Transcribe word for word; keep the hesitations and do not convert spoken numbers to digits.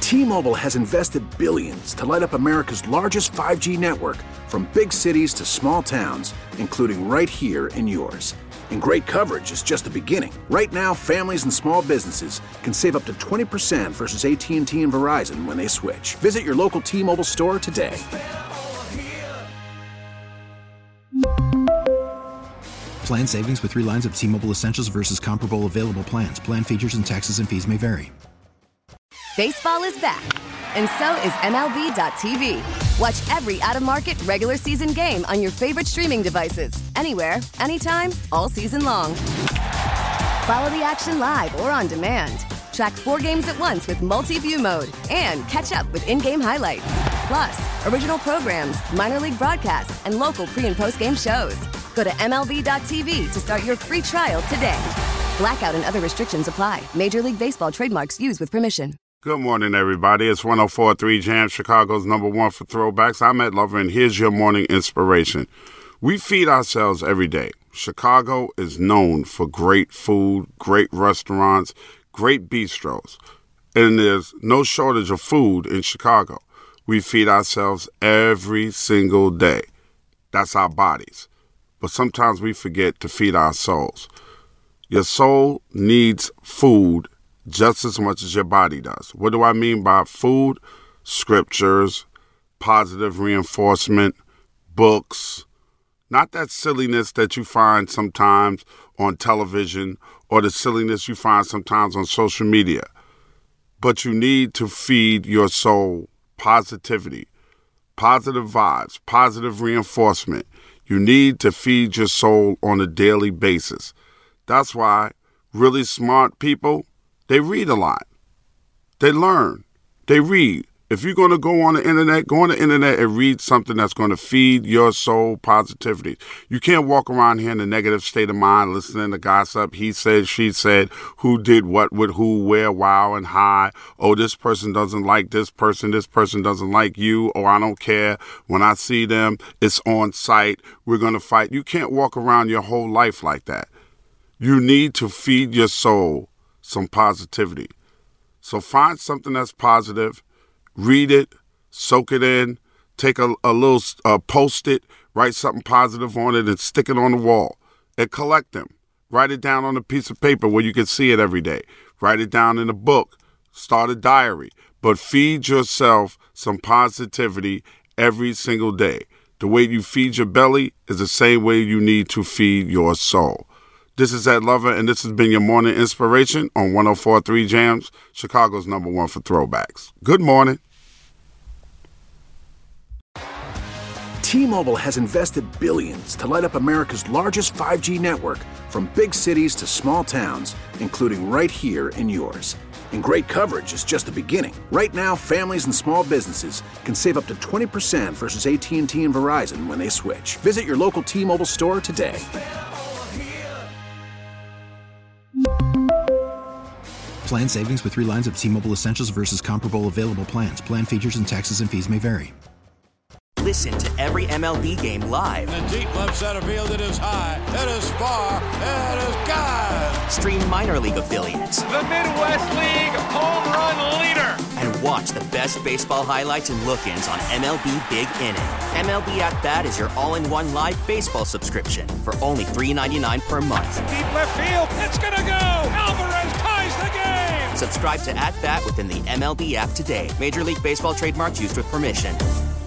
T-Mobile has invested billions to light up America's largest five G network, from big cities to small towns, including right here in yours. And great coverage is just the beginning. Right now, families and small businesses can save up to twenty percent versus A T and T and Verizon when they switch. Visit your local T-Mobile store today. Plan savings with three lines of T-Mobile Essentials versus comparable available plans. Plan features and taxes and fees may vary. Baseball is back, and so is M L B dot T V. Watch every out-of-market regular season game on your favorite streaming devices, anywhere, anytime, all season long. Follow the action live or on demand. Track four games at once with multi-view mode and catch up with in-game highlights. Plus, original programs, minor league broadcasts, and local pre- and post-game shows. Go to M L B dot T V to start your free trial today. Blackout and other restrictions apply. Major League Baseball trademarks used with permission. Good morning, everybody. It's one oh four point three Jam, Chicago's number one for throwbacks. I'm Ed Lover, and here's your morning inspiration. We feed ourselves every day. Chicago is known for great food, great restaurants, great bistros, and there's no shortage of food in Chicago. We feed ourselves every single day. That's our bodies. But sometimes we forget to feed our souls. Your soul needs food just as much as your body does. What do I mean by food? Scriptures, positive reinforcement, books, not that silliness that you find sometimes on television or the silliness you find sometimes on social media. But you need to feed your soul positivity, positive vibes, positive reinforcement. You need to feed your soul on a daily basis. That's why really smart people, they read a lot. They learn. They read. If you're going to go on the internet, go on the internet and read something that's going to feed your soul positivity. You can't walk around here in a negative state of mind listening to gossip. He said, she said, who did what with who, where, wow, and how. Oh, this person doesn't like this person. This person doesn't like you. Oh, I don't care. When I see them, it's on sight. We're going to fight. You can't walk around your whole life like that. You need to feed your soul some positivity. So find something that's positive, read it, soak it in, take a, a little uh, post-it, write something positive on it and stick it on the wall and collect them. Write it down on a piece of paper where you can see it every day. Write it down in a book. Start a diary. But feed yourself some positivity every single day. The way you feed your belly is the same way you need to feed your soul. This is Ed Lover, and this has been your morning inspiration on one oh four point three Jams, Chicago's number one for throwbacks. Good morning. T-Mobile has invested billions to light up America's largest five G network, from big cities to small towns, including right here in yours. And great coverage is just the beginning. Right now, families and small businesses can save up to twenty percent versus A T and T and Verizon when they switch. Visit your local T-Mobile store today. Plan savings with three lines of T-Mobile Essentials versus comparable available plans. Plan features and taxes and fees may vary. Listen to every M L B game live. In the deep left center field, it is high, it is far, it is gone. Stream minor league affiliates. The Midwest League home run leader. And watch the best baseball highlights and look-ins on M L B Big Inning. M L B At Bat is your all-in-one live baseball subscription for only three ninety-nine per month. Deep left field, it's gonna go. Alvarez ties the game. Subscribe to At Bat within the M L B app today. Major League Baseball trademarks used with permission.